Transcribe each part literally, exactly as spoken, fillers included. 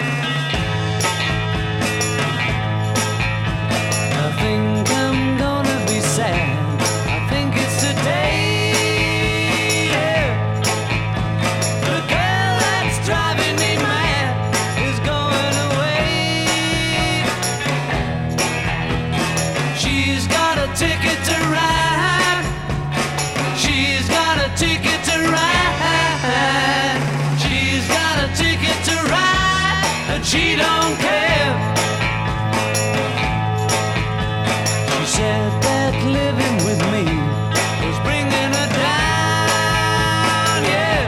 I think I'm gonna be sad. I think it's today. Yeah. The girl that's driving me mad is going away. She's got a ticket to ride. She's got a ticket to ride. She's got a ticket to ride, and she don't care. She said that living with me was bringing her down, yeah.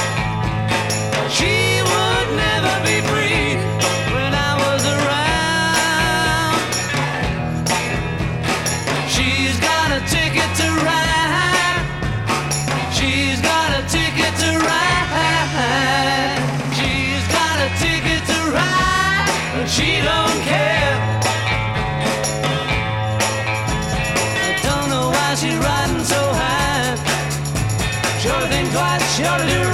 She would never be free when I was around. She's got a ticket to ride. She's got a ticket to ride. She's got a ticket to ride, but she don't care. I don't know why she's riding so high. Sure think twice, sure to do